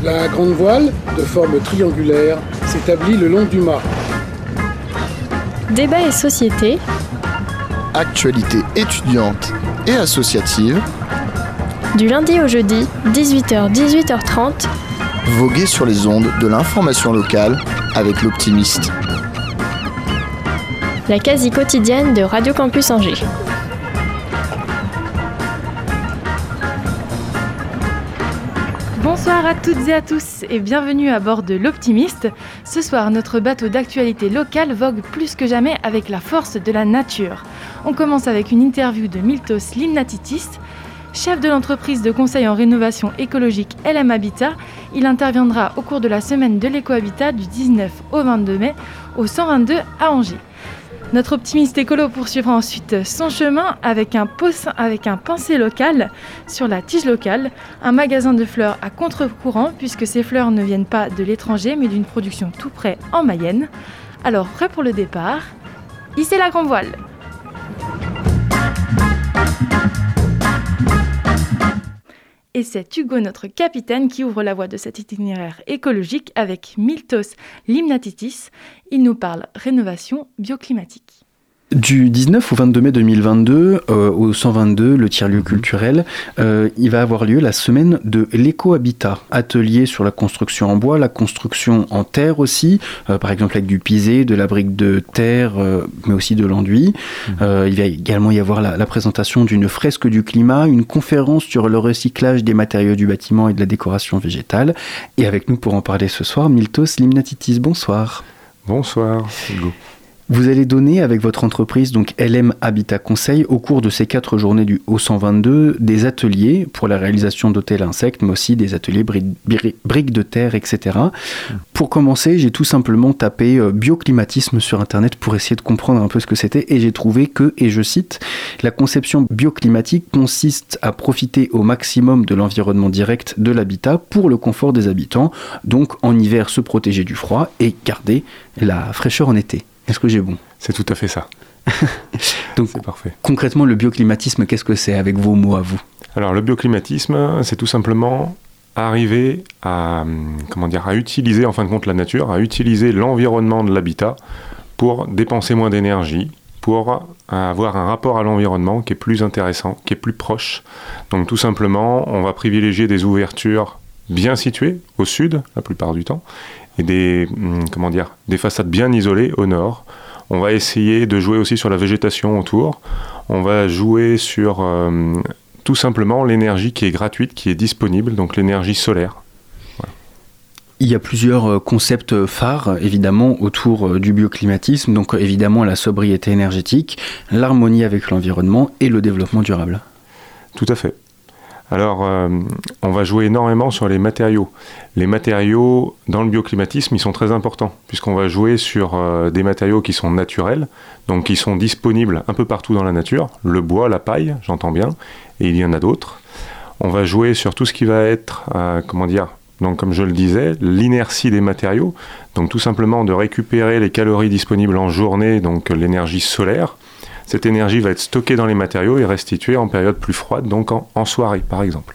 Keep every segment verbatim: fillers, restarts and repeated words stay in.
La grande voile, de forme triangulaire, s'établit le long du mât. Débat et société. Actualité étudiante et associative. Du lundi au jeudi, dix-huit heures - dix-huit heures trente. Voguer sur les ondes de l'information locale avec l'Optimiste. La quasi quotidienne de Radio Campus Angers. Bonsoir à toutes et à tous et bienvenue à bord de l'Optimiste. Ce soir, notre bateau d'actualité locale vogue plus que jamais avec la force de la nature. On commence avec une interview de Miltos Limnatitis, chef de l'entreprise de conseil en rénovation écologique L M Habitat. Il interviendra au cours de la semaine de l'éco-habitat du dix-neuf au vingt-deux mai au cent vingt-deux à Angers. Notre optimiste écolo poursuivra ensuite son chemin avec un, pos- avec un pensée local sur la tige locale, un magasin de fleurs à contre-courant puisque ces fleurs ne viennent pas de l'étranger mais d'une production tout près en Mayenne. Alors, prêt pour le départ, hissez la grande voile. Et c'est Hugo, notre capitaine, qui ouvre la voie de cet itinéraire écologique avec Miltos Limnatitis. Il nous parle rénovation bioclimatique. Du dix-neuf au vingt-deux mai deux mille vingt-deux, euh, au cent vingt-deux, le tiers-lieu culturel, euh, il va avoir lieu la semaine de l'éco-habitat. Atelier sur la construction en bois, la construction en terre aussi, euh, par exemple avec du pisé, de la brique de terre, euh, mais aussi de l'enduit. Mmh. Euh, il va également y avoir la, la présentation d'une fresque du climat, une conférence sur le recyclage des matériaux du bâtiment et de la décoration végétale. Et avec nous pour en parler ce soir, Miltos Limnatitis, bonsoir. Bonsoir, Hugo. Vous allez donner avec votre entreprise, donc L M Habitat Conseil, au cours de ces quatre journées du O cent vingt-deux, des ateliers pour la réalisation d'hôtels insectes, mais aussi des ateliers bri- bri- briques de terre, et cetera. Mmh. Pour commencer, j'ai tout simplement tapé euh, bioclimatisme sur Internet pour essayer de comprendre un peu ce que c'était, et j'ai trouvé que, et je cite, la conception bioclimatique consiste à profiter au maximum de l'environnement direct de l'habitat pour le confort des habitants, donc en hiver se protéger du froid et garder la fraîcheur en été. Est-ce que j'ai bon ? C'est tout à fait ça. Donc, c'est parfait. Concrètement, le bioclimatisme, qu'est-ce que c'est avec vos mots à vous ? Alors, le bioclimatisme, c'est tout simplement arriver à, comment dire, à utiliser, en fin de compte, la nature, à utiliser l'environnement de l'habitat pour dépenser moins d'énergie, pour avoir un rapport à l'environnement qui est plus intéressant, qui est plus proche. Donc, tout simplement, on va privilégier des ouvertures bien situées, au sud, la plupart du temps, et des, comment dire, des façades bien isolées au nord. On va essayer de jouer aussi sur la végétation autour. On va jouer sur euh, tout simplement l'énergie qui est gratuite, qui est disponible, donc l'énergie solaire. Voilà. Il y a plusieurs concepts phares, évidemment, autour du bioclimatisme. Donc évidemment la sobriété énergétique, l'harmonie avec l'environnement et le développement durable. Tout à fait. Alors, euh, on va jouer énormément sur les matériaux. Les matériaux, dans le bioclimatisme, ils sont très importants, puisqu'on va jouer sur euh, des matériaux qui sont naturels, donc qui sont disponibles un peu partout dans la nature. Le bois, la paille, j'entends bien, et il y en a d'autres. On va jouer sur tout ce qui va être, euh, comment dire, donc comme je le disais, l'inertie des matériaux, donc tout simplement de récupérer les calories disponibles en journée, donc l'énergie solaire. Cette énergie va être stockée dans les matériaux et restituée en période plus froide, donc en, en soirée par exemple.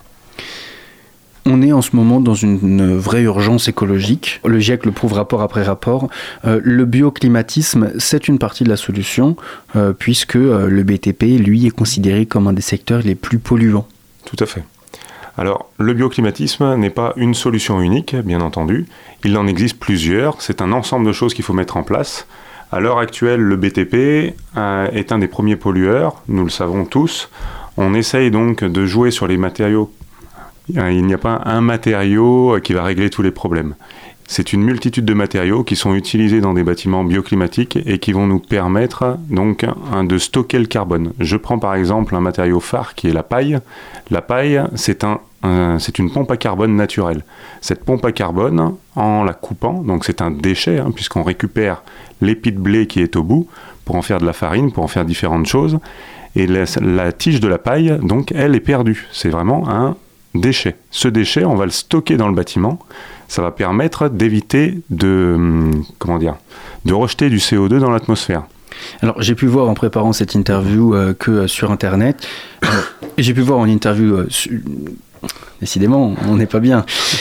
On est en ce moment dans une, une vraie urgence écologique. Le GIEC le prouve rapport après rapport. Euh, le bioclimatisme, c'est une partie de la solution, euh, puisque euh, le B T P, lui, est considéré comme un des secteurs les plus polluants. Tout à fait. Alors, le bioclimatisme n'est pas une solution unique, bien entendu. Il en existe plusieurs. C'est un ensemble de choses qu'il faut mettre en place. À l'heure actuelle, le B T P euh, est un des premiers pollueurs, nous le savons tous. On essaye donc de jouer sur les matériaux. Il n'y a pas un matériau qui va régler tous les problèmes. C'est une multitude de matériaux qui sont utilisés dans des bâtiments bioclimatiques et qui vont nous permettre donc de stocker le carbone. Je prends par exemple un matériau phare qui est la paille. La paille, c'est, un, un, c'est une pompe à carbone naturelle. Cette pompe à carbone, en la coupant, donc c'est un déchet, hein, puisqu'on récupère l'épi de blé qui est au bout pour en faire de la farine, pour en faire différentes choses. Et la, la tige de la paille, donc, elle est perdue. C'est vraiment un déchet. Ce déchet, on va le stocker dans le bâtiment. Ça va permettre d'éviter de, comment dire, de rejeter du C O deux dans l'atmosphère. Alors, j'ai pu voir en préparant cette interview euh, que euh, sur Internet, euh, j'ai pu voir en interview, euh, su... décidément, on n'est pas bien.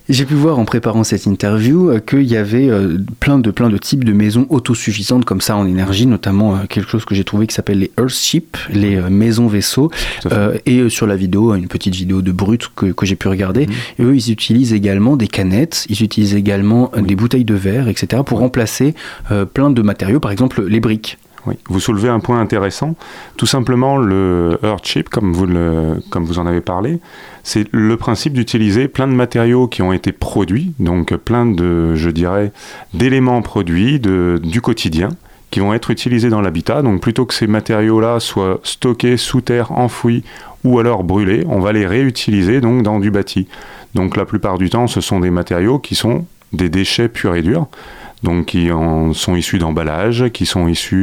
J'ai pu voir en préparant cette interview euh, qu'il y avait euh, plein, de, plein de types de maisons autosuffisantes comme ça en énergie, notamment euh, quelque chose que j'ai trouvé qui s'appelle les Earthship, les euh, maisons vaisseaux. Euh, et euh, sur la vidéo, une petite vidéo de Brut que, que j'ai pu regarder, mmh. et eux ils utilisent également des canettes, ils utilisent également oui. des bouteilles de verre, et cetera pour oui. remplacer euh, plein de matériaux, par exemple les briques. Oui, vous soulevez un point intéressant. Tout simplement, le Earthship, comme vous, le, comme vous en avez parlé, c'est le principe d'utiliser plein de matériaux qui ont été produits, donc plein de, je dirais, d'éléments produits de, du quotidien qui vont être utilisés dans l'habitat. Donc plutôt que ces matériaux-là soient stockés sous terre, enfouis ou alors brûlés, on va les réutiliser donc dans du bâti. Donc la plupart du temps, ce sont des matériaux qui sont des déchets purs et durs, donc qui en sont issus d'emballages, qui sont issus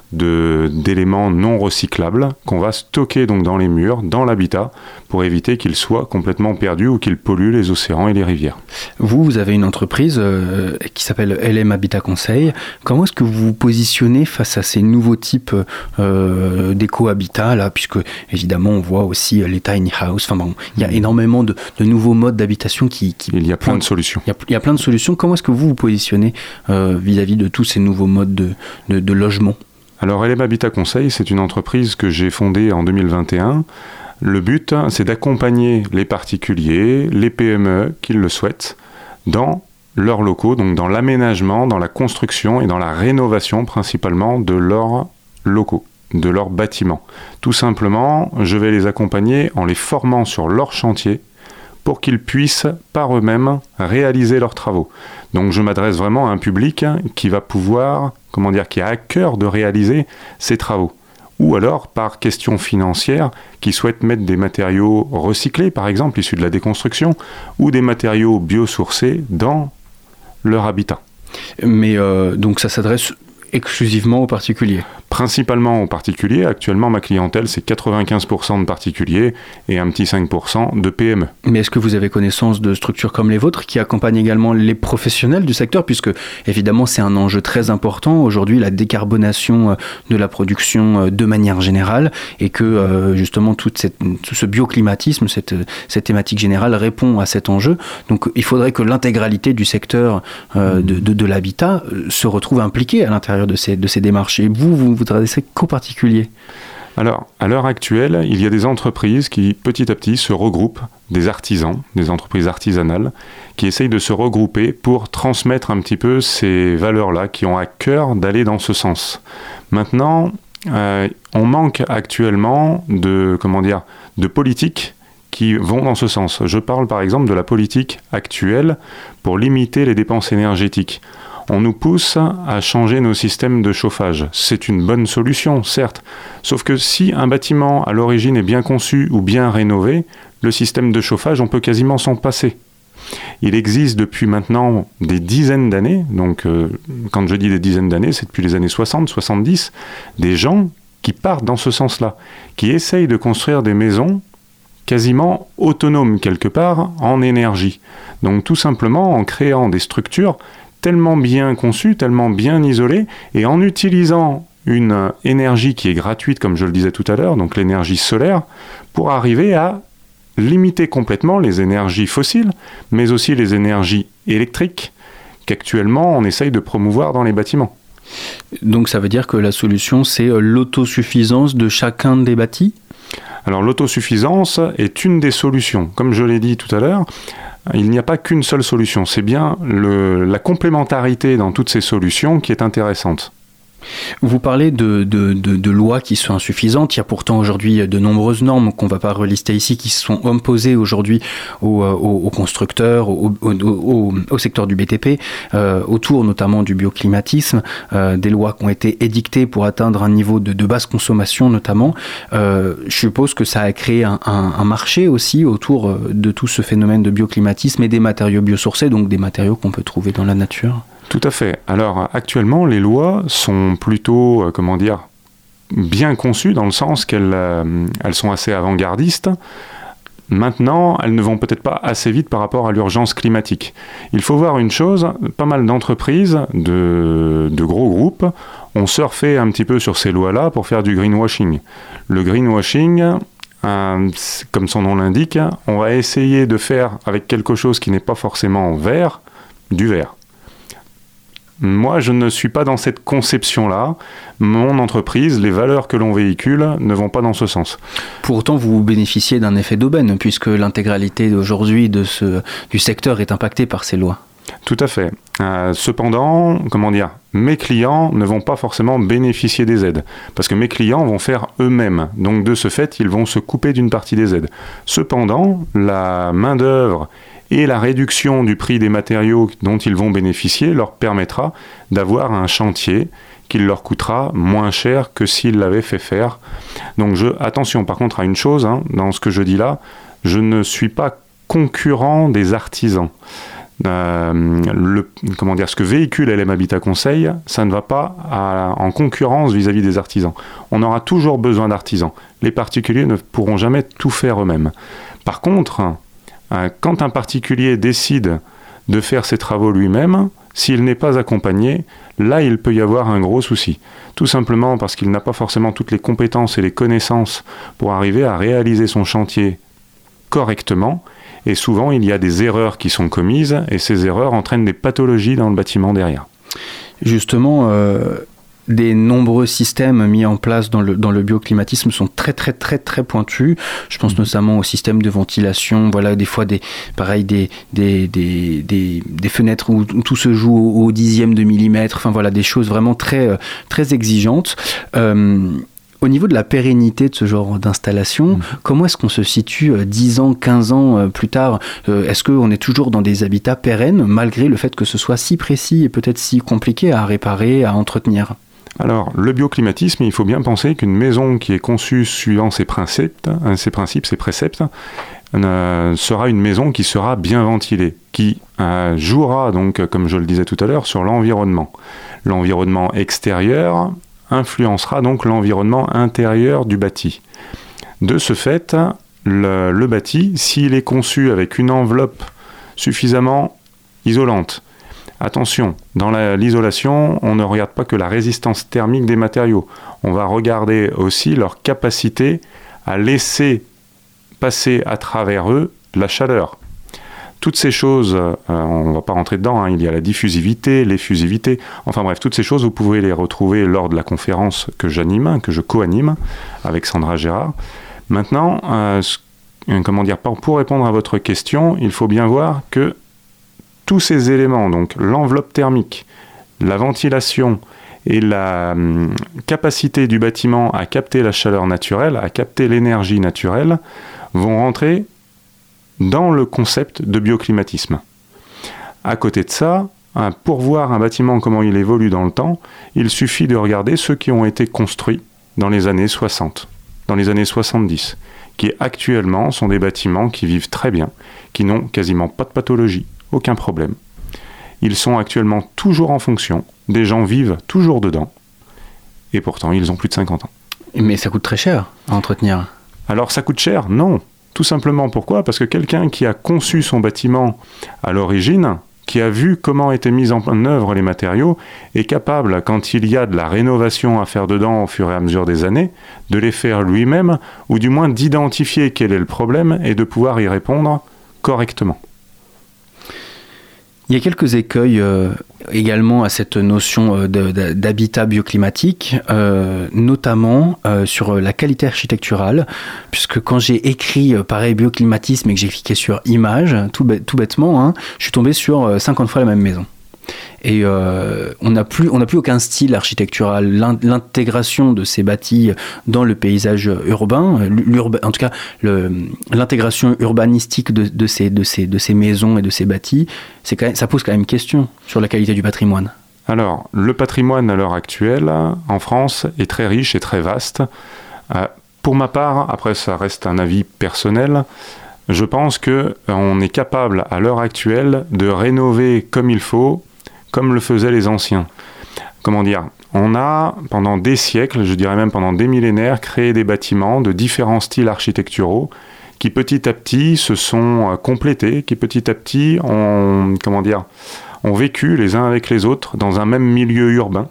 de, d'éléments non recyclables qu'on va stocker donc dans les murs, dans l'habitat, pour éviter qu'ils soient complètement perdus ou qu'ils polluent les océans et les rivières. Vous, vous avez une entreprise euh, qui s'appelle L M Habitat Conseil. Comment est-ce que vous vous positionnez face à ces nouveaux types euh, d'éco-habitat, là, puisque évidemment on voit aussi les tiny house, enfin bon, il y a énormément de, de nouveaux modes d'habitation qui, qui... Il y a plein de solutions. Il y a, il y a plein de solutions. Comment est-ce que vous vous positionnez euh, vis-à-vis de tous ces nouveaux modes de, de, de logement ? Alors L M Habitat Conseil, c'est une entreprise que j'ai fondée en deux mille vingt et un. Le but, c'est d'accompagner les particuliers, les P M E qui le souhaitent, dans leurs locaux, donc dans l'aménagement, dans la construction et dans la rénovation principalement de leurs locaux, de leurs bâtiments. Tout simplement, je vais les accompagner en les formant sur leur chantier pour qu'ils puissent par eux-mêmes réaliser leurs travaux. Donc je m'adresse vraiment à un public qui va pouvoir, comment dire, qui a à cœur de réaliser ces travaux. Ou alors, par question financière, qui souhaitent mettre des matériaux recyclés, par exemple, issus de la déconstruction, ou des matériaux biosourcés dans leur habitat. Mais euh, donc ça s'adresse exclusivement aux particuliers ? Principalement aux particuliers. Actuellement, ma clientèle, c'est quatre-vingt-quinze pour cent de particuliers et un petit cinq pour cent de P M E. Mais est-ce que vous avez connaissance de structures comme les vôtres qui accompagnent également les professionnels du secteur, puisque évidemment c'est un enjeu très important aujourd'hui, la décarbonation de la production de manière générale, et que justement toute cette, tout ce bioclimatisme, cette, cette thématique générale répond à cet enjeu. Donc il faudrait que l'intégralité du secteur euh, de, de, de l'habitat se retrouve impliquée à l'intérieur de ces, de ces démarches. Et vous, vous vous adressez qu'aux particuliers ? Alors, à l'heure actuelle, il y a des entreprises qui, petit à petit, se regroupent, des artisans, des entreprises artisanales, qui essayent de se regrouper pour transmettre un petit peu ces valeurs-là, qui ont à cœur d'aller dans ce sens. Maintenant, euh, on manque actuellement de, comment dire, de politiques qui vont dans ce sens. Je parle par exemple de la politique actuelle pour limiter les dépenses énergétiques. On nous pousse à changer nos systèmes de chauffage. C'est une bonne solution, certes. Sauf que si un bâtiment à l'origine est bien conçu ou bien rénové, le système de chauffage, on peut quasiment s'en passer. Il existe depuis maintenant des dizaines d'années, donc euh, quand je dis des dizaines d'années, c'est depuis les années soixante, soixante-dix, des gens qui partent dans ce sens-là, qui essayent de construire des maisons quasiment autonomes quelque part en énergie. Donc tout simplement en créant des structures tellement bien conçu, tellement bien isolé, et en utilisant une énergie qui est gratuite, comme je le disais tout à l'heure, donc l'énergie solaire, pour arriver à limiter complètement les énergies fossiles, mais aussi les énergies électriques qu'actuellement on essaye de promouvoir dans les bâtiments. Donc ça veut dire que la solution, c'est l'autosuffisance de chacun des bâtis ? Alors l'autosuffisance est une des solutions. Comme je l'ai dit tout à l'heure, il n'y a pas qu'une seule solution. C'est bien le, la complémentarité dans toutes ces solutions qui est intéressante. Vous parlez de, de, de, de lois qui sont insuffisantes. Il y a pourtant aujourd'hui de nombreuses normes qu'on ne va pas relister ici qui sont imposées aujourd'hui aux, aux, aux constructeurs, au, au, au, au secteur du B T P, euh, autour notamment du bioclimatisme, euh, des lois qui ont été édictées pour atteindre un niveau de, de basse consommation notamment. Euh, je suppose que ça a créé un, un, un marché aussi autour de tout ce phénomène de bioclimatisme et des matériaux biosourcés, donc des matériaux qu'on peut trouver dans la nature. Tout à fait. Alors actuellement, les lois sont plutôt, euh, comment dire, bien conçues dans le sens qu'elles euh, elles sont assez avant-gardistes. Maintenant, elles ne vont peut-être pas assez vite par rapport à l'urgence climatique. Il faut voir une chose, pas mal d'entreprises, de, de gros groupes, ont surfé un petit peu sur ces lois-là pour faire du greenwashing. Le greenwashing, euh, comme son nom l'indique, on va essayer de faire avec quelque chose qui n'est pas forcément vert, du vert. Moi, je ne suis pas dans cette conception-là. Mon entreprise, les valeurs que l'on véhicule ne vont pas dans ce sens. Pour autant, vous bénéficiez d'un effet d'aubaine, puisque l'intégralité d'aujourd'hui de ce, du secteur est impactée par ces lois. Tout à fait. Euh, cependant, comment dire, mes clients ne vont pas forcément bénéficier des aides, parce que mes clients vont faire eux-mêmes. Donc, de ce fait, ils vont se couper d'une partie des aides. Cependant, la main-d'œuvre et la réduction du prix des matériaux dont ils vont bénéficier leur permettra d'avoir un chantier qui leur coûtera moins cher que s'ils l'avaient fait faire. Donc je, attention par contre à une chose, hein, dans ce que je dis là, je ne suis pas concurrent des artisans. Euh, le, comment dire, ce que véhicule L M Habitat Conseil, ça ne va pas à, en concurrence vis-à-vis des artisans. On aura toujours besoin d'artisans. Les particuliers ne pourront jamais tout faire eux-mêmes. Par contre, quand un particulier décide de faire ses travaux lui-même, s'il n'est pas accompagné, là il peut y avoir un gros souci. Tout simplement parce qu'il n'a pas forcément toutes les compétences et les connaissances pour arriver à réaliser son chantier correctement. Et souvent il y a des erreurs qui sont commises et ces erreurs entraînent des pathologies dans le bâtiment derrière. Justement, euh, des nombreux systèmes mis en place dans le, dans le bioclimatisme sont très très très très pointus. Je pense mmh. notamment au système de ventilation, voilà, des fois des, pareil, des, des, des, des, des fenêtres où tout se joue au, au dixième de millimètre, enfin voilà, des choses vraiment très, très exigeantes. Euh, Au niveau de la pérennité de ce genre d'installation, mmh. comment est-ce qu'on se situe euh, dix ans, quinze ans euh, plus tard euh, Est-ce qu'on est toujours dans des habitats pérennes, malgré le fait que ce soit si précis et peut-être si compliqué à réparer, à entretenir ? Alors, le bioclimatisme, il faut bien penser qu'une maison qui est conçue suivant ses principes, ses principes, ses préceptes, euh, sera une maison qui sera bien ventilée, qui euh, jouera, donc, comme je le disais tout à l'heure, sur l'environnement. L'environnement extérieur influencera donc l'environnement intérieur du bâti. De ce fait, le, le bâti, s'il est conçu avec une enveloppe suffisamment isolante, attention, dans la, l'isolation, on ne regarde pas que la résistance thermique des matériaux. On va regarder aussi leur capacité à laisser passer à travers eux la chaleur. Toutes ces choses, euh, on ne va pas rentrer dedans, hein, il y a la diffusivité, l'effusivité, enfin bref, toutes ces choses, vous pouvez les retrouver lors de la conférence que j'anime, que je co-anime avec Sandra Gérard. Maintenant, euh, comment dire, pour répondre à votre question, il faut bien voir que tous ces éléments, donc l'enveloppe thermique, la ventilation et la hum, capacité du bâtiment à capter la chaleur naturelle, à capter l'énergie naturelle, vont rentrer dans le concept de bioclimatisme. À côté de ça, pour voir un bâtiment comment il évolue dans le temps, il suffit de regarder ceux qui ont été construits dans les années soixante, dans les années soixante-dix, qui actuellement sont des bâtiments qui vivent très bien, qui n'ont quasiment pas de pathologie, aucun problème. Ils sont actuellement toujours en fonction, des gens vivent toujours dedans, et pourtant ils ont plus de cinquante ans. Mais ça coûte très cher à entretenir. Alors ça coûte cher ? Non. Tout simplement pourquoi ? Parce que quelqu'un qui a conçu son bâtiment à l'origine, qui a vu comment étaient mis en œuvre les matériaux, est capable, quand il y a de la rénovation à faire dedans au fur et à mesure des années, de les faire lui-même, ou du moins d'identifier quel est le problème et de pouvoir y répondre correctement. Il y a quelques écueils euh, également à cette notion euh, de, de, d'habitat bioclimatique, euh, notamment euh, sur la qualité architecturale, puisque quand j'ai écrit euh, pareil bioclimatisme et que j'ai cliqué sur image, tout, bête, tout bêtement, hein, je suis tombé sur euh, cinquante fois la même maison. Et euh, on n'a plus, on n'a plus aucun style architectural. L'intégration de ces bâtis dans le paysage urbain, l'urba, en tout cas le, l'intégration urbanistique de, de, ces, de, ces, de ces maisons et de ces bâtis, c'est quand même, ça pose quand même question sur la qualité du patrimoine. Alors, le patrimoine à l'heure actuelle, en France, est très riche et très vaste. Euh, pour ma part, après ça reste un avis personnel, je pense qu'on est capable à l'heure actuelle de rénover comme il faut, comme le faisaient les anciens. Comment dire ? On a, pendant des siècles, je dirais même pendant des millénaires, créé des bâtiments de différents styles architecturaux qui petit à petit se sont complétés, qui petit à petit ont, comment dire, ont vécu les uns avec les autres dans un même milieu urbain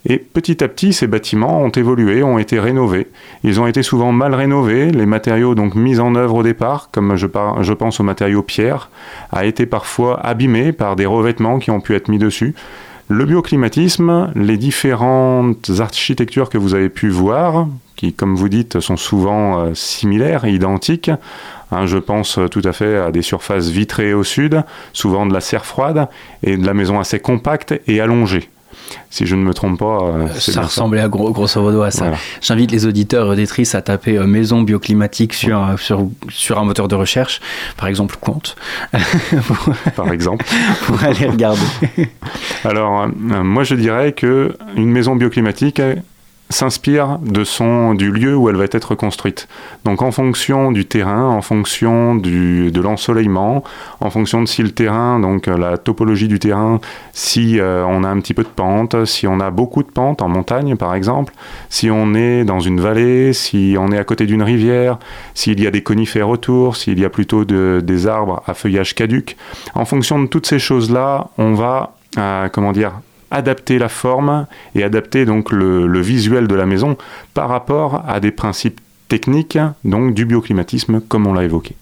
Et petit à petit, ces bâtiments ont évolué, ont été rénovés. Ils ont été souvent mal rénovés. Les matériaux donc mis en œuvre au départ, comme je, par, je pense aux matériaux pierre, a été parfois abîmé par des revêtements qui ont pu être mis dessus. Le bioclimatisme, les différentes architectures que vous avez pu voir, qui, comme vous dites, sont souvent euh, similaires et identiques. Hein, je pense tout à fait à des surfaces vitrées au sud, souvent de la serre froide, et de la maison assez compacte et allongée. Si je ne me trompe pas, euh, c'est ça ressemblait ça. à gros, grosso modo à ça. Voilà. J'invite les auditeurs et auditrices à taper euh, maison bioclimatique sur, ouais. sur, sur un moteur de recherche, par exemple Quant. Par exemple. Pour aller regarder. Alors, euh, moi je dirais qu'une maison bioclimatique s'inspire de son, du lieu où elle va être construite. Donc en fonction du terrain, en fonction du, de l'ensoleillement, en fonction de si le terrain, donc la topologie du terrain, si euh, on a un petit peu de pente, si on a beaucoup de pente en montagne par exemple, si on est dans une vallée, si on est à côté d'une rivière, s'il y a des conifères autour, s'il y a plutôt de, des arbres à feuillage caduc. En fonction de toutes ces choses-là, on va, euh, comment dire, adapter la forme et adapter donc le, le visuel de la maison par rapport à des principes techniques donc du bioclimatisme comme on l'a évoqué.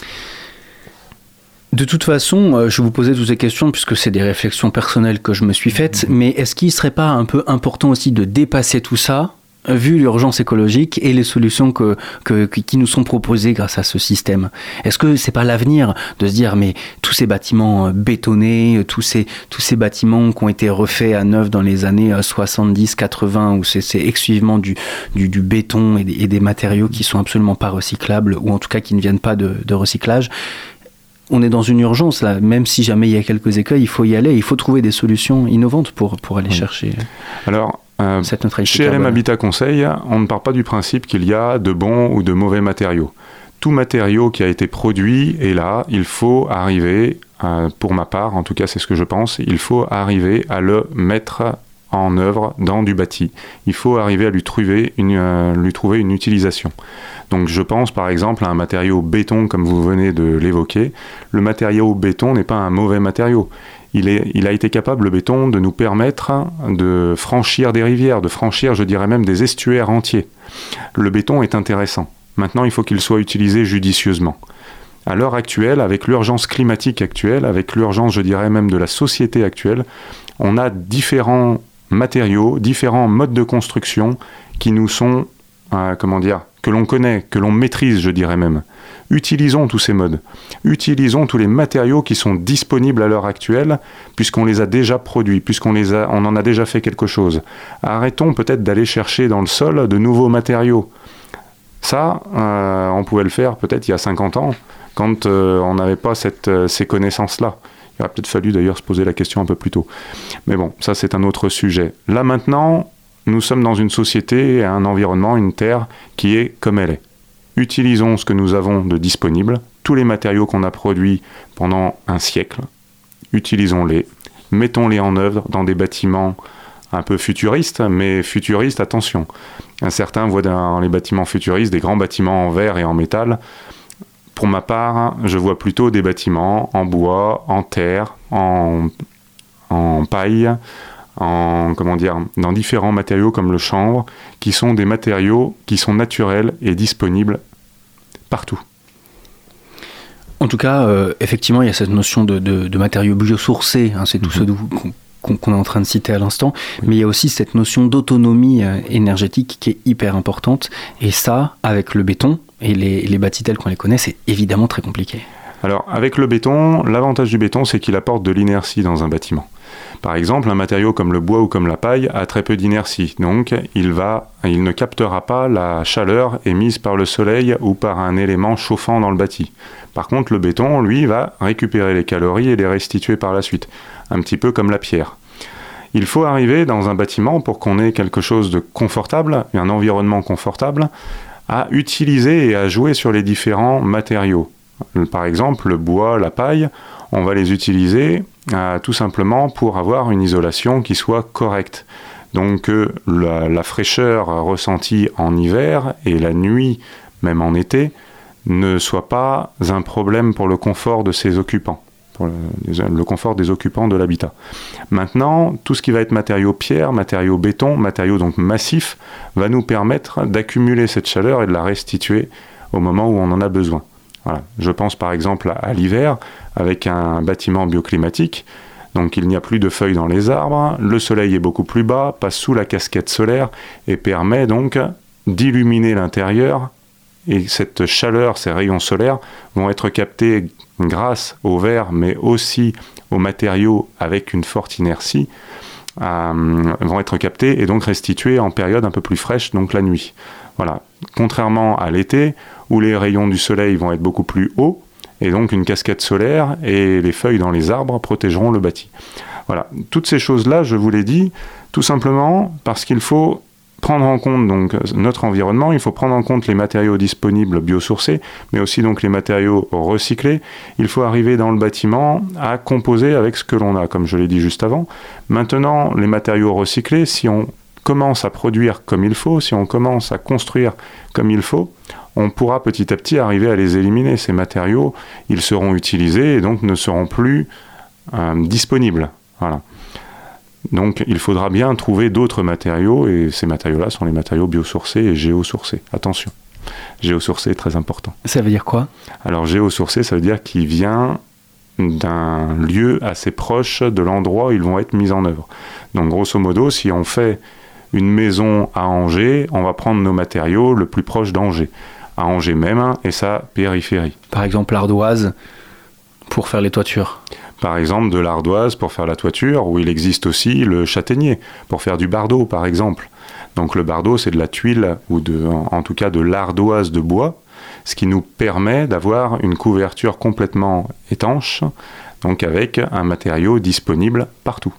De toute façon, je vous posais toutes ces questions puisque c'est des réflexions personnelles que je me suis faites, mais est-ce qu'il ne serait pas un peu important aussi de dépasser tout ça, vu l'urgence écologique et les solutions que, que, qui nous sont proposées grâce à ce système? Est-ce que c'est pas l'avenir de se dire, mais tous ces bâtiments bétonnés, tous ces, tous ces bâtiments qui ont été refaits à neuf dans les années soixante-dix quatre-vingts, où c'est, c'est exclusivement du, du, du béton et des, et des matériaux qui sont absolument pas recyclables, ou en tout cas qui ne viennent pas de, de recyclage, on est dans une urgence là, même si jamais il y a quelques écueils, il faut y aller, il faut trouver des solutions innovantes pour, pour aller oui. chercher. Alors, Euh, chez L M Habitat Conseil, on ne part pas du principe qu'il y a de bons ou de mauvais matériaux. Tout matériau qui a été produit est là, il faut arriver, euh, pour ma part, en tout cas c'est ce que je pense, il faut arriver à le mettre en œuvre dans du bâti. Il faut arriver à lui trouver une, euh, lui trouver une utilisation. Donc je pense par exemple à un matériau béton comme vous venez de l'évoquer. Le matériau béton n'est pas un mauvais matériau. Il, est, il a été capable, le béton, de nous permettre de franchir des rivières, de franchir, je dirais même, des estuaires entiers. Le béton est intéressant. Maintenant, il faut qu'il soit utilisé judicieusement. À l'heure actuelle, avec l'urgence climatique actuelle, avec l'urgence, je dirais même, de la société actuelle, on a différents matériaux, différents modes de construction qui nous sont, euh, comment dire, que l'on connaît, que l'on maîtrise, je dirais même. Utilisons tous ces modes. Utilisons tous les matériaux qui sont disponibles à l'heure actuelle, puisqu'on les a déjà produits, puisqu'on les a, on en a déjà fait quelque chose. Arrêtons peut-être d'aller chercher dans le sol de nouveaux matériaux. Ça, euh, on pouvait le faire peut-être il y a cinquante ans, quand euh, on n'avait pas cette, euh, ces connaissances-là. Il aurait peut-être fallu d'ailleurs se poser la question un peu plus tôt. Mais bon, ça c'est un autre sujet. Là maintenant, nous sommes dans une société, un environnement, une terre qui est comme elle est. Utilisons ce que nous avons de disponible, tous les matériaux qu'on a produits pendant un siècle, utilisons-les, mettons-les en œuvre dans des bâtiments un peu futuristes, mais futuristes, attention. Certains voient dans les bâtiments futuristes des grands bâtiments en verre et en métal. Pour ma part, je vois plutôt des bâtiments en bois, en terre, en, en paille, en, comment dire, dans différents matériaux comme le chanvre, qui sont des matériaux qui sont naturels et disponibles partout. En tout cas, euh, effectivement, il y a cette notion de, de, de matériaux biosourcés, hein, c'est tout mmh. ce qu'on, qu'on est en train de citer à l'instant, oui. mais il y a aussi cette notion d'autonomie euh, énergétique qui est hyper importante, et ça, avec le béton et les, les bâtis tels qu'on les connaît, c'est évidemment très compliqué. Alors, avec le béton, l'avantage du béton, c'est qu'il apporte de l'inertie dans un bâtiment. Par exemple, un matériau comme le bois ou comme la paille a très peu d'inertie, donc il, va, il ne captera pas la chaleur émise par le soleil ou par un élément chauffant dans le bâti. Par contre, le béton, lui, va récupérer les calories et les restituer par la suite, un petit peu comme la pierre. Il faut arriver dans un bâtiment, pour qu'on ait quelque chose de confortable, un environnement confortable, à utiliser et à jouer sur les différents matériaux. Par exemple, le bois, la paille, on va les utiliser euh, tout simplement pour avoir une isolation qui soit correcte. Donc euh, la, la fraîcheur ressentie en hiver et la nuit, même en été, ne soit pas un problème pour le confort de ses occupants. pour le, le confort des occupants de l'habitat. Maintenant, tout ce qui va être matériaux pierre, matériaux béton, matériaux donc massifs, va nous permettre d'accumuler cette chaleur et de la restituer au moment où on en a besoin. Voilà. Je pense par exemple à, à l'hiver, avec un bâtiment bioclimatique. Donc il n'y a plus de feuilles dans les arbres, le soleil est beaucoup plus bas, passe sous la casquette solaire et permet donc d'illuminer l'intérieur. Et cette chaleur, ces rayons solaires vont être captés grâce au verre, mais aussi aux matériaux avec une forte inertie, euh, vont être captés et donc restitués en période un peu plus fraîche, donc la nuit. Voilà. Contrairement à l'été, où les rayons du soleil vont être beaucoup plus hauts, et donc une casquette solaire et les feuilles dans les arbres protégeront le bâti. Voilà. Toutes ces choses-là, je vous l'ai dit, tout simplement parce qu'il faut prendre en compte donc notre environnement, il faut prendre en compte les matériaux disponibles biosourcés, mais aussi donc les matériaux recyclés. Il faut arriver dans le bâtiment à composer avec ce que l'on a, comme je l'ai dit juste avant. Maintenant, les matériaux recyclés, si on commence à produire comme il faut, si on commence à construire comme il faut, on pourra petit à petit arriver à les éliminer. Ces matériaux, ils seront utilisés et donc ne seront plus euh, disponibles. Voilà. Donc il faudra bien trouver d'autres matériaux, et ces matériaux-là sont les matériaux biosourcés et géosourcés. Attention, géosourcé est très important. Ça veut dire quoi ? Alors géosourcé, ça veut dire qu'il vient d'un lieu assez proche de l'endroit où ils vont être mis en œuvre. Donc grosso modo, si on fait une maison à Angers, on va prendre nos matériaux le plus proche d'Angers, à Angers même et sa périphérie. Par exemple l'ardoise pour faire les toitures. Par exemple de l'ardoise pour faire la toiture, où il existe aussi le châtaignier pour faire du bardeau par exemple. Donc le bardeau, c'est de la tuile ou de, en tout cas de l'ardoise de bois, ce qui nous permet d'avoir une couverture complètement étanche, donc avec un matériau disponible partout.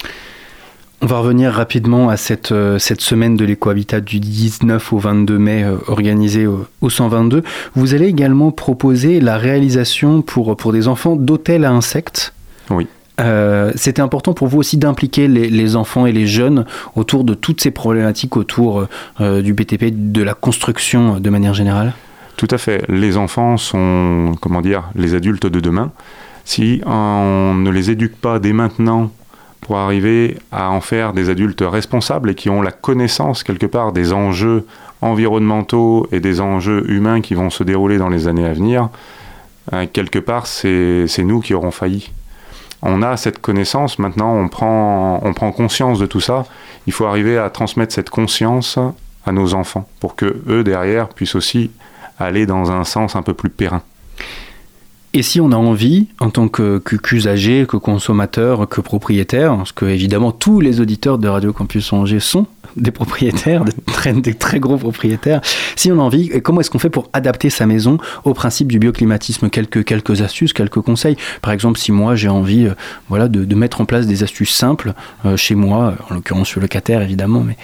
On va revenir rapidement à cette, euh, cette semaine de l'écohabitat du dix-neuf au vingt-deux mai euh, organisée au, au cent vingt-deux. Vous allez également proposer la réalisation pour, pour des enfants d'hôtels à insectes. Oui. Euh, c'était important pour vous aussi d'impliquer les, les enfants et les jeunes autour de toutes ces problématiques autour euh, du B T P, de la construction de manière générale ? Tout à fait. Les enfants sont, comment dire, les adultes de demain. Si on ne les éduque pas dès maintenant pour arriver à en faire des adultes responsables et qui ont la connaissance quelque part des enjeux environnementaux et des enjeux humains qui vont se dérouler dans les années à venir, euh, quelque part c'est, c'est nous qui aurons failli. On a cette connaissance, maintenant on prend, on prend conscience de tout ça, il faut arriver à transmettre cette conscience à nos enfants pour que eux derrière puissent aussi aller dans un sens un peu plus périn. Et si on a envie, en tant que, que qu'usager, que consommateur, que propriétaire, parce que évidemment tous les auditeurs de Radio Campus Angers sont des propriétaires, des très, des très gros propriétaires, si on a envie, comment est-ce qu'on fait pour adapter sa maison au principe du bioclimatisme ? Quelques, quelques astuces, quelques conseils. Par exemple, si moi j'ai envie euh, voilà, de, de mettre en place des astuces simples euh, chez moi, en l'occurrence je suis locataire évidemment, mais...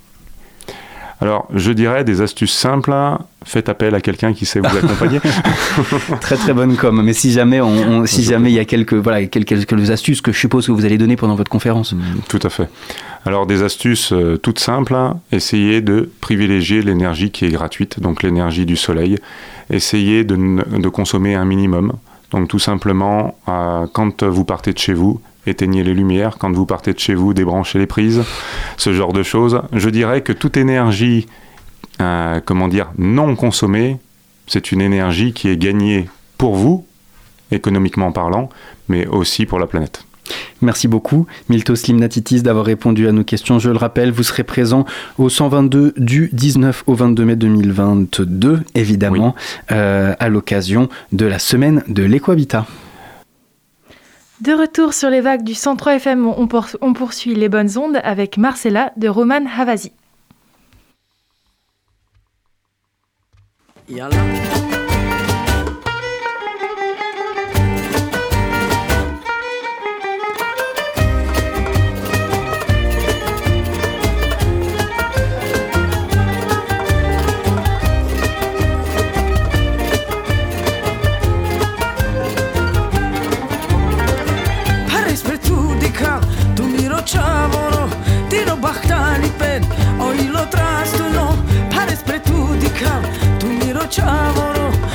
Alors, je dirais des astuces simples, faites appel à quelqu'un qui sait vous accompagner. Très très bonne com, mais si jamais on, on, si jamais il y a quelques, voilà, quelques, quelques astuces que je suppose que vous allez donner pendant votre conférence. Tout à fait. Alors des astuces euh, toutes simples, essayez de privilégier l'énergie qui est gratuite, donc l'énergie du soleil. Essayez de, de consommer un minimum, donc tout simplement, euh, quand vous partez de chez vous, éteignez les lumières, quand vous partez de chez vous, débranchez les prises, ce genre de choses. Je dirais que toute énergie, euh, comment dire, non consommée, c'est une énergie qui est gagnée pour vous, économiquement parlant, mais aussi pour la planète. Merci beaucoup, Miltos Limnatitis, d'avoir répondu à nos questions. Je le rappelle, vous serez présent au cent vingt-deux du dix-neuf au vingt-deux mai deux mille vingt-deux, évidemment, oui. euh, à l'occasion de la semaine de l'écohabitat. De retour sur les vagues du cent trois F M, on, pour, on poursuit les bonnes ondes avec Marcella de Roman Havasi. Yalla. Ciavolo, tiro bachtani pen, oi lo trastuno, pare spre tu di cam, tu miro ciavolo,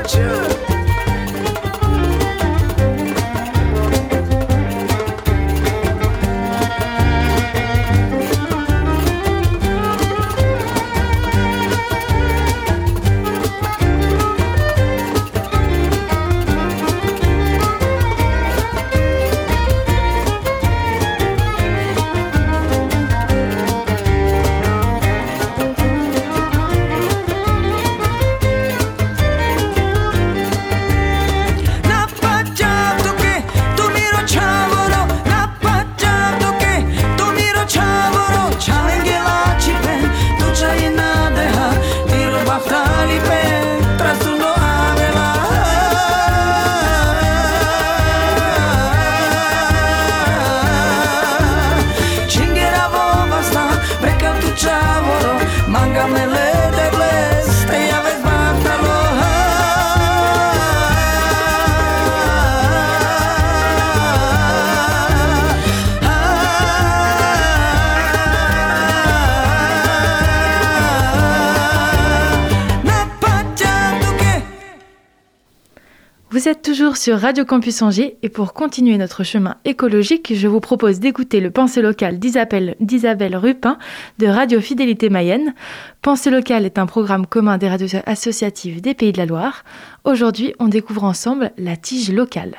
Vous êtes toujours sur Radio Campus Angers et pour continuer notre chemin écologique, je vous propose d'écouter le Pensée locale d'Isabelle, d'Isabelle Rupin de Radio Fidélité Mayenne. Pensée locale est un programme commun des radios associatives des Pays de la Loire. Aujourd'hui, on découvre ensemble la tige locale.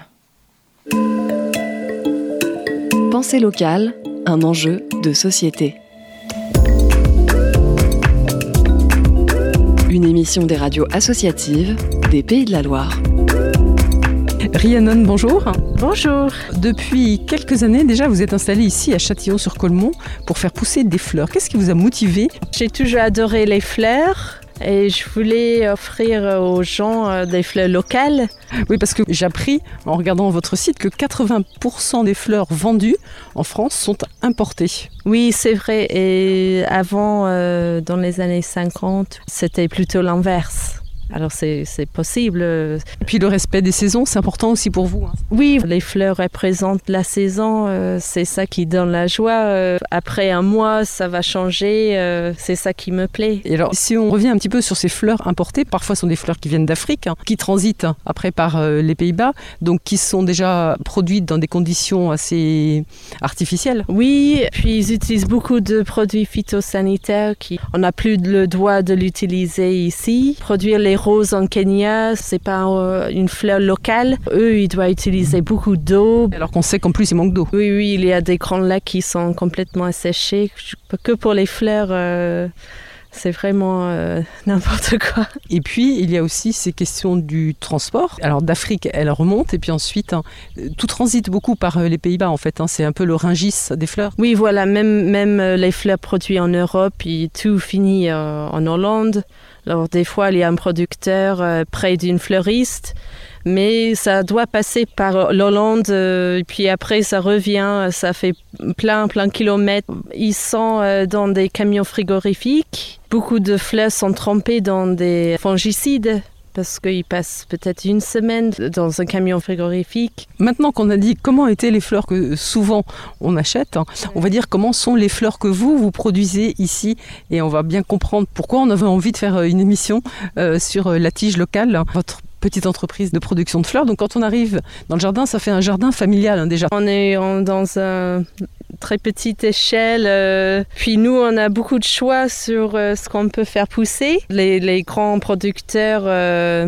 Pensée locale, un enjeu de société. Une émission des radios associatives des Pays de la Loire. Rhiannon, bonjour. Bonjour. Depuis quelques années déjà, vous êtes installée ici à Châtillon-sur-Colmont pour faire pousser des fleurs. Qu'est-ce qui vous a motivé ? J'ai toujours adoré les fleurs et je voulais offrir aux gens des fleurs locales. Oui, parce que j'ai appris en regardant votre site que quatre-vingts pour cent des fleurs vendues en France sont importées. Oui, c'est vrai. Et avant, euh, dans les années cinquante, c'était plutôt l'inverse. Alors c'est, c'est possible. Et puis le respect des saisons, c'est important aussi pour vous. Hein. Oui, les fleurs représentent la saison, euh, c'est ça qui donne la joie. Euh, après un mois, ça va changer, euh, c'est ça qui me plaît. Et alors, si on revient un petit peu sur ces fleurs importées, parfois ce sont des fleurs qui viennent d'Afrique, hein, qui transitent après par euh, les Pays-Bas, donc qui sont déjà produites dans des conditions assez artificielles. Oui, puis ils utilisent beaucoup de produits phytosanitaires qui, on n'a plus le droit de l'utiliser ici. Produire les roses en Kenya, c'est pas euh, une fleur locale. Eux, ils doivent utiliser beaucoup d'eau. Alors qu'on sait qu'en plus, il manque d'eau. Oui, oui, il y a des grands lacs qui sont complètement asséchés. Que pour les fleurs, euh, c'est vraiment euh, n'importe quoi. Et puis, il y a aussi ces questions du transport. Alors, d'Afrique, elle remonte. Et puis ensuite, hein, tout transite beaucoup par les Pays-Bas, en fait. Hein, c'est un peu le Rungis des fleurs. Oui, voilà. Même, même les fleurs produites en Europe, et tout finit euh, en Hollande. Alors, des fois, il y a un producteur euh, près d'une fleuriste, mais ça doit passer par l'Hollande, euh, et puis après, ça revient, ça fait plein, plein de kilomètres. Ils sont euh, dans des camions frigorifiques. Beaucoup de fleurs sont trempées dans des fongicides, parce qu'ils passent peut-être une semaine dans un camion frigorifique. Maintenant qu'on a dit comment étaient les fleurs que souvent on achète, on va dire comment sont les fleurs que vous, vous produisez ici. Et on va bien comprendre pourquoi on avait envie de faire une émission euh, sur la tige locale, votre petite entreprise de production de fleurs. Donc quand on arrive dans le jardin, ça fait un jardin familial hein, déjà. On est en, dans un... très petite échelle. Euh, puis nous, on a beaucoup de choix sur euh, ce qu'on peut faire pousser. Les, les grands producteurs euh,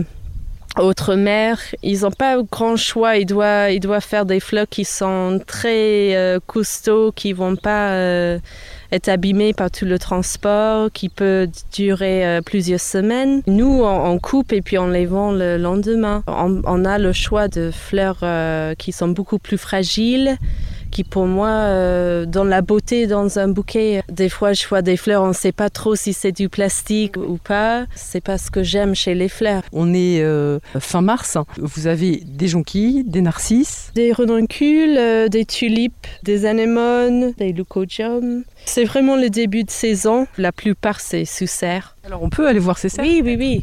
outre-mer, ils n'ont pas grand choix. Ils doivent, ils doivent faire des fleurs qui sont très euh, costauds, qui ne vont pas euh, être abîmées par tout le transport, qui peut durer euh, plusieurs semaines. Nous, on, on coupe et puis on les vend le lendemain. On, on a le choix de fleurs euh, qui sont beaucoup plus fragiles, qui pour moi euh, donnent la beauté dans un bouquet. Des fois, je vois des fleurs, on ne sait pas trop si c'est du plastique ou pas. C'est pas ce que j'aime chez les fleurs. On est euh, fin mars, vous avez des jonquilles, des narcisses. Des renoncules, euh, des tulipes, des anémones, des leucodiums. C'est vraiment le début de saison. La plupart, c'est sous serre. Alors on peut aller voir ces serres ? Oui, oui, oui.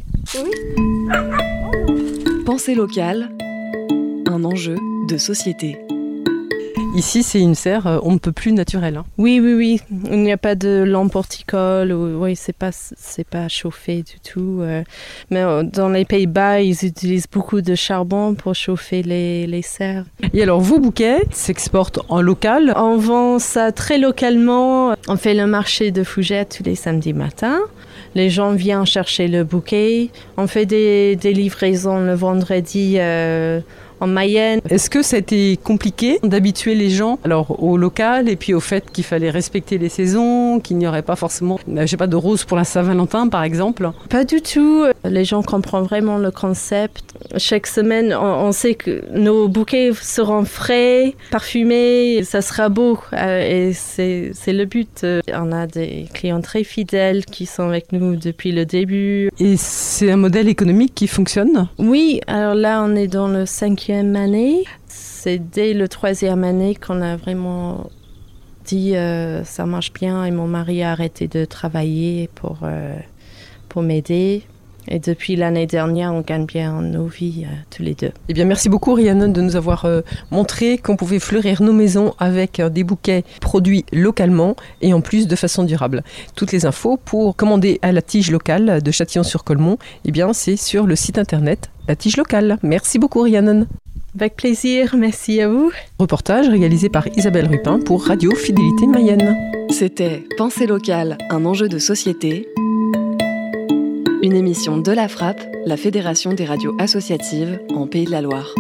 oui. Pensée locale, un enjeu de société. ici, c'est une serre, euh, on ne peut plus naturelle. Hein. Oui, oui, oui. Il n'y a pas de lampe horticole. Ou, oui, c'est pas, c'est pas chauffé du tout. Euh, mais euh, dans les Pays-Bas, ils utilisent beaucoup de charbon pour chauffer les, les serres. Et alors, vos bouquets s'exportent en local? On vend ça très localement. On fait le marché de Fougères tous les samedis matins. Les gens viennent chercher le bouquet. On fait des, des livraisons le vendredi euh, en Mayenne. Est-ce que ça a été compliqué d'habituer les gens alors, au local et puis au fait qu'il fallait respecter les saisons, qu'il n'y aurait pas forcément, je sais pas, de roses pour la Saint-Valentin par exemple? Pas du tout. Les gens comprennent vraiment le concept. Chaque semaine, on, on sait que nos bouquets seront frais, parfumés, ça sera beau. Et c'est, c'est le but. On a des clients très fidèles qui sont avec nous depuis le début. Et c'est un modèle économique qui fonctionne? Oui, alors là, on est dans le cinquième année. C'est dès le troisième année qu'on a vraiment dit euh, ça marche bien et mon mari a arrêté de travailler pour, euh, pour m'aider. Et depuis l'année dernière, on gagne bien nos vies euh, tous les deux. Eh bien, merci beaucoup Rhiannon de nous avoir euh, montré qu'on pouvait fleurir nos maisons avec euh, des bouquets produits localement et en plus de façon durable. Toutes les infos pour commander à la tige locale de Châtillon-sur-Colmont, eh bien, c'est sur le site internet La Tige Locale. Merci beaucoup Rhiannon. Avec plaisir, merci à vous. Reportage réalisé par Isabelle Rupin pour Radio Fidélité Mayenne. C'était Pensée locale, un enjeu de société. Une émission de la Frappe, la Fédération des radios associatives en Pays de la Loire.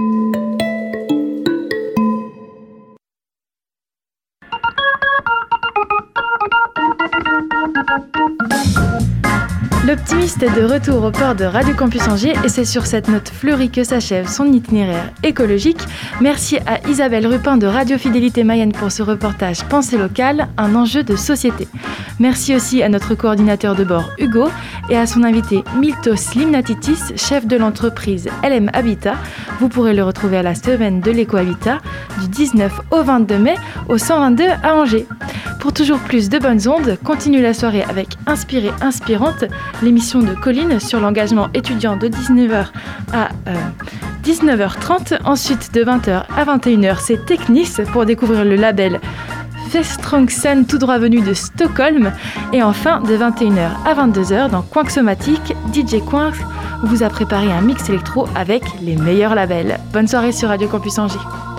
L'optimiste est de retour au port de Radio Campus Angers et c'est sur cette note fleurie que s'achève son itinéraire écologique. Merci à Isabelle Rupin de Radio Fidélité Mayenne pour ce reportage Pensée locale, un enjeu de société. Merci aussi à notre coordinateur de bord Hugo et à son invité Miltos Limnatitis, chef de l'entreprise L M Habitat. Vous pourrez le retrouver à la semaine de l'éco-habitat du dix-neuf au vingt-deux mai au cent vingt-deux à Angers. Pour toujours plus de bonnes ondes, continue la soirée avec Inspirée Inspirante, l'émission de Colline sur l'engagement étudiant de dix-neuf heures à euh, dix-neuf heures trente. Ensuite, de vingt heures à vingt et une heures, c'est Technis pour découvrir le label Festrongsen tout droit venu de Stockholm. Et enfin, de vingt et une heures à vingt-deux heures, dans Quinxomatique, D J Quinx vous a préparé un mix électro avec les meilleurs labels. Bonne soirée sur Radio Campus Angers.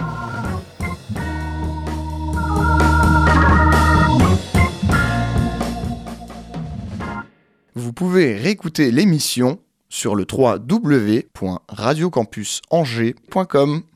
Vous pouvez réécouter l'émission sur le w w w point radio campus angers point com.